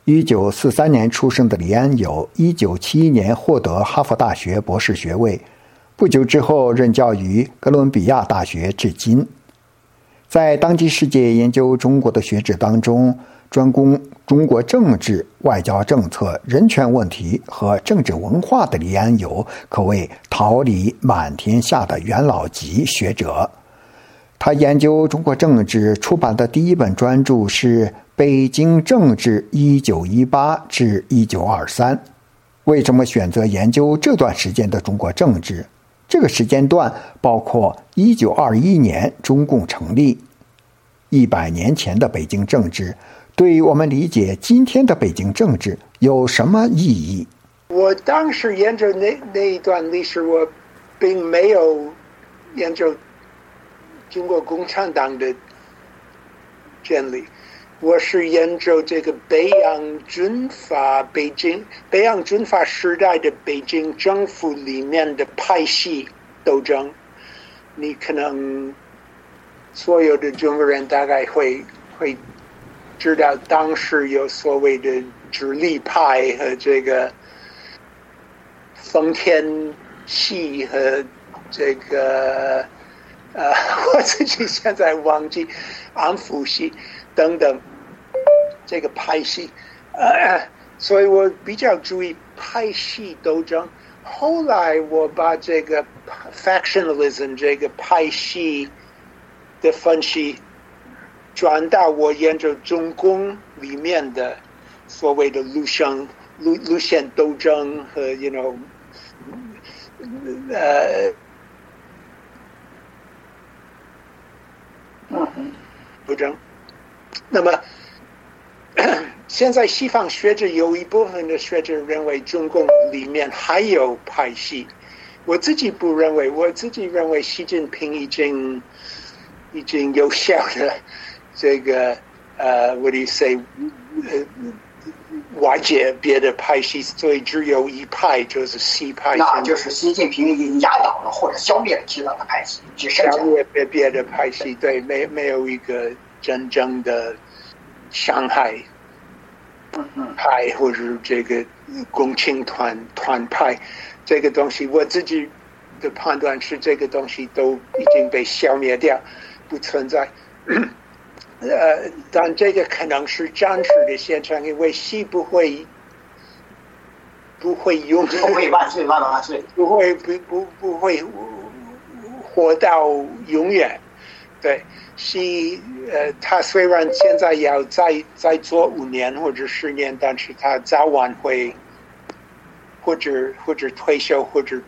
1943年出生的李安友，1971年获得哈佛大学博士学位，不久之后任教于哥伦比亚大学至今。在当今世界研究中国的学者当中，专攻中国政治、外交政策、人权问题和政治文化的李安友，可谓桃李满天下的元老级学者。他研究中国政治出版的第一本专著是《北京政治1918至1923》。为什么选择研究这段时间的中国政治？这个时间段包括1921年中共成立。100年前的北京政治对于我们理解今天的北京政治有什么意义？ 我当时研究那一段历史，我并没有研究中国共产党的建立，我是研究这个北洋军阀时代的北京政府里面的派系斗争。你可能所有的中国人大概会知道，当时有所谓的直隶派和这个丰田系和这个我自己现在忘记安福系等等这个派系，所以我比较注意派系斗争。后来我把这个 factionalism 这个派系的分析转到我研究中共里面的所谓的路线斗争和斗争。那么现在西方学者有一部分的学者认为中共里面还有派系，我自己不认为，我自己认为习近平已经有效的这个what do you say 瓦解别的派系，所以只有一派就是西派。 那就是习近平已经压倒了或者消灭了其他的派系， 消灭别的派系，对，没有一个真正的伤害派或者这个共青团派这个东西，我自己的判断是这个东西都已经被消灭掉，不存在。但这个可能是暂时的现象，因为习不会永远， 不会万岁万万岁， 不会活到永远。对，习他虽然现在要再做5年或者10年，但是他早晚会或者退休或者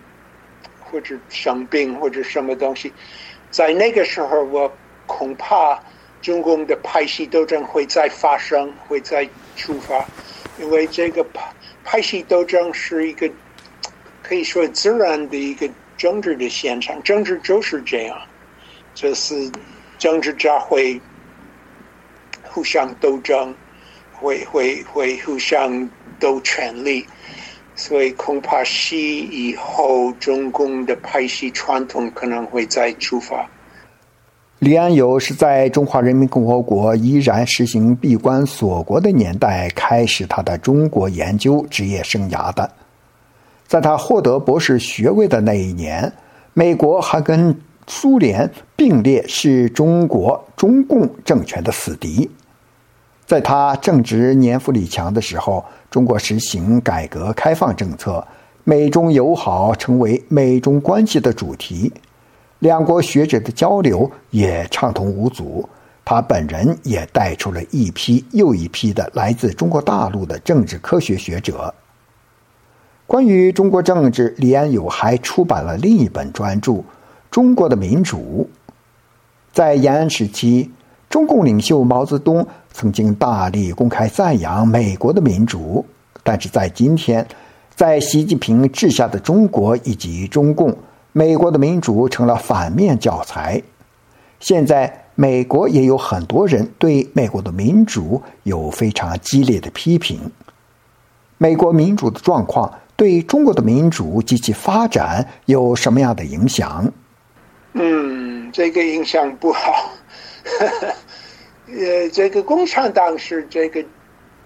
生病或者什么东西，在那个时候我恐怕中共的派系斗争会再发生，会再出发，因为这个派系斗争是一个可以说自然的一个政治的现象，政治就是这样，就是政治家会互相斗争，会互相斗权力，所以恐怕习以后中共的派系传统可能会再出发。 李安友是在中华人民共和国依然实行闭关锁国的年代开始他的中国研究职业生涯的。在他获得博士学位的那一年，美国还跟苏联并列是中共政权的死敌。在他正值年富力强的时候，中国实行改革开放政策，美中友好成为美中关系的主题。两国学者的交流也畅通无阻，他本人也带出了一批又一批的来自中国大陆的政治科学学者。关于中国政治，李安友还出版了另一本专著《中国的民主》。在延安时期，中共领袖毛泽东曾经大力公开赞扬美国的民主，但是在今天，在习近平治下的中国以及中共，美国的民主成了反面教材。现在美国也有很多人对美国的民主有非常激烈的批评。美国民主的状况对中国的民主及其发展有什么样的影响？ 这个影响不好。这个共产党是这个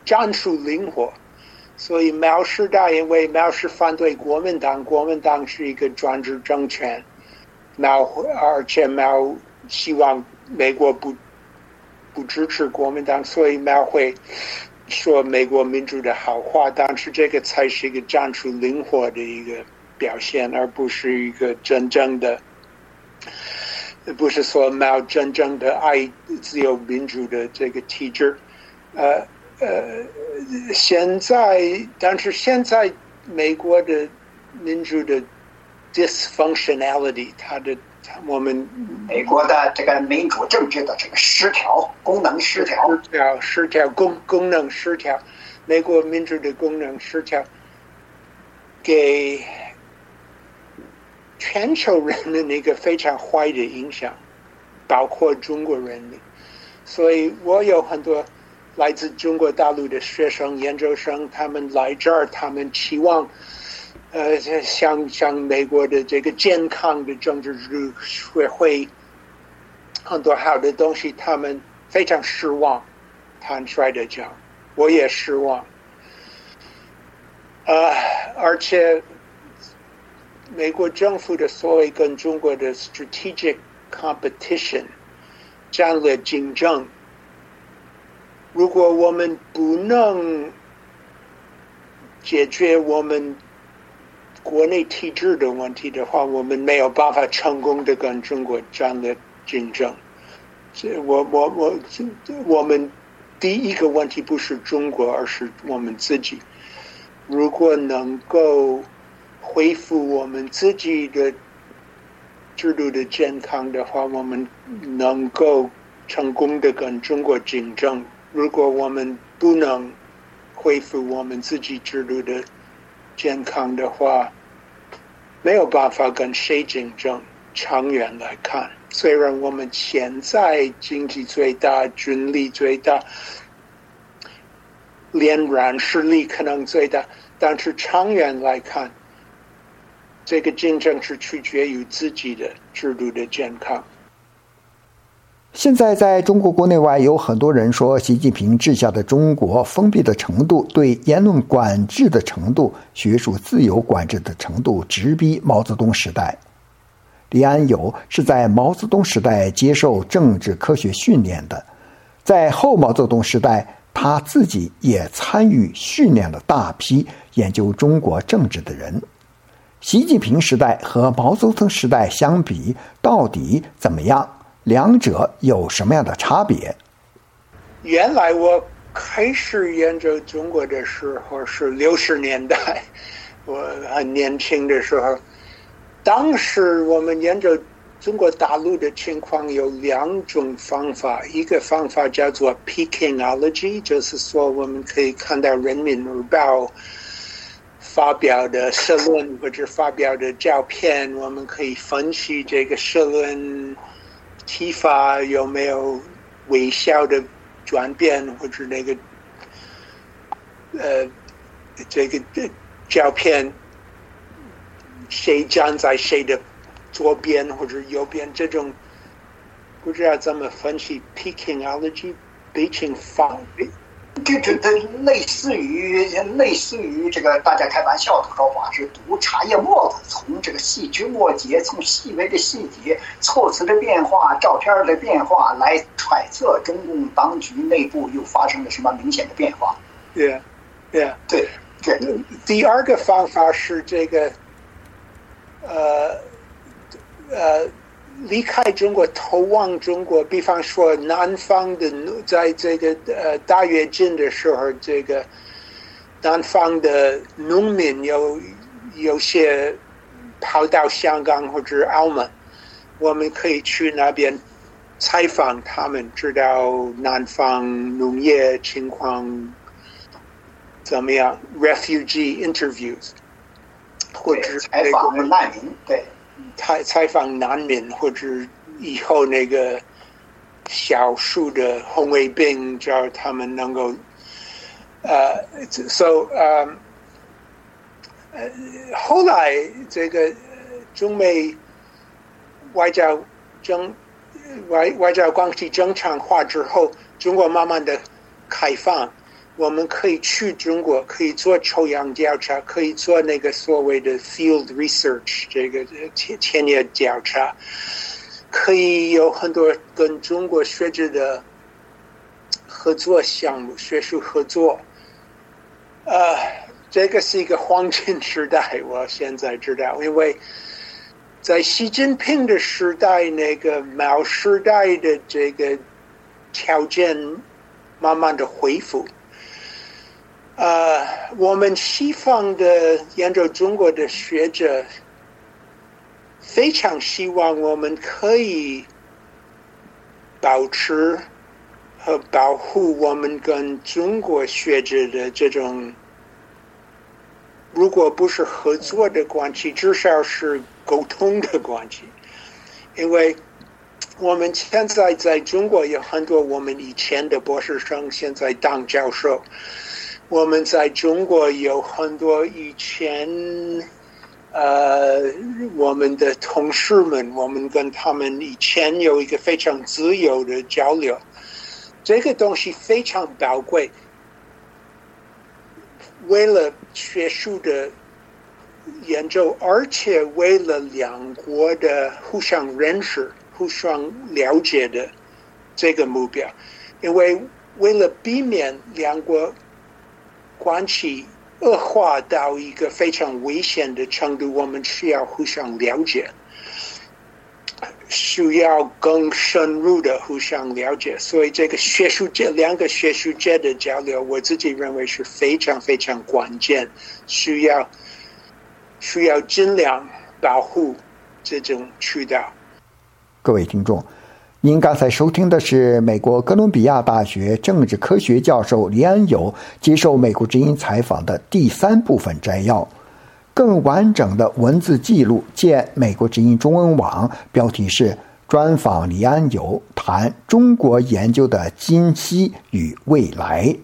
战术灵活。所以毛时代因为毛是反对国民党，国民党是一个专制政权，而且毛希望美国不支持国民党，所以毛会说美国民主的好话，但是这个才是一个战术灵活的一个表现，而不是一个真正的，不是说毛真正的爱自由民主的这个体制。但是现在美国的民主的 dysfunctionality， 我们美国的这个民主政治的这个失调，功能失调， 功能失调，美国民主的功能失调，给全球人民一个非常坏的影响，包括中国人民。所以我有很多来自中国大陆的学生、研究生，他们来这儿，他们期望，像美国的这个健康的政治制度会很多好的东西，他们非常失望。坦率的讲，我也失望。而且美国政府的所谓跟中国的 strategic competition 战略竞争。如果我们不能解决我们国内体制的问题的话，我们没有办法成功的跟中国战略竞争。我们第一个问题不是中国，而是我们自己。如果能够恢复我们自己的制度的健康的话，我们能够成功的跟中国竞争。如果我们不能恢复我们自己制度的健康的话，没有办法跟谁竞争。长远来看，虽然我们现在经济最大、军力最大、连软实力可能最大，但是长远来看，这个竞争是取决于自己的制度的健康。 现在在中国国内外有很多人说，习近平治下的中国封闭的程度、对言论管制的程度、学术自由管制的程度直逼毛泽东时代。李安友是在毛泽东时代接受政治科学训练的，在后毛泽东时代，他自己也参与训练了大批研究中国政治的人。习近平时代和毛泽东时代相比，到底怎么样？两者有什么样的差别？ 原来我开始研究中国的时候是60年代，我很年轻的时候。当时我们研究中国大陆的情况有2种方法，一个方法叫做 Pekingology， 就是说我们可以看到《人民日报》发表的社论或者发表的照片，我们可以分析这个社论提法有没有微小的转变，或者那个这个照片谁站在谁的左边或者右边，这种不知道怎么分析 Pekingology 北京法。 这类似于这个大家开玩笑的说法是读茶叶沫子，从这个细枝末节，从细微的细节、措辞的变化、照片的变化来揣测中共当局内部又发生了什么明显的变化。 对。第二个方法是这个离开中国投往中国，比方说南方的，在这个大跃进的时候，这个南方的农民有些跑到香港或者澳门，我们可以去那边采访他们，知道南方农业情况怎么样 ，refugee interviews， 或者采访难民，对。 采访难民，或者以后那个小数的红卫兵，叫他们能够后来这个中美外交关系正常化之后，中国慢慢的开放， 我们可以去中国，可以做抽样调查，可以做那个所谓的 field research， 这个田野调查，可以有很多跟中国学者的合作项目，学术合作。这个是一个黄金时代，我现在知道，因为在习近平的时代，那个毛时代的这个条件慢慢的恢复。我们西方的研究中国的学者非常希望我们可以保持和保护我们跟中国学者的这种，如果不是合作的关系，至少是沟通的关系。因为我们现在在中国有很多我们以前的博士生现在当教授，我们在中国有很多以前我们的同事们，我们跟他们以前有一个非常自由的交流，这个东西非常宝贵。为了学术的研究，而且为了两国的互相认识、互相了解的这个目标，因为为了避免两国关系恶化到一个非常危险的程度，我们需要互相了解，需要更深入的互相了解。所以这个两个学术界的交流，我自己认为是非常非常关键，需要尽量保护这种渠道。 各位听众，您刚才收听的是美国哥伦比亚大学政治科学教授李安友接受美国之音采访的第3部分摘要。更完整的文字记录见美国之音中文网，标题是专访李安友谈中国研究的今昔与未来。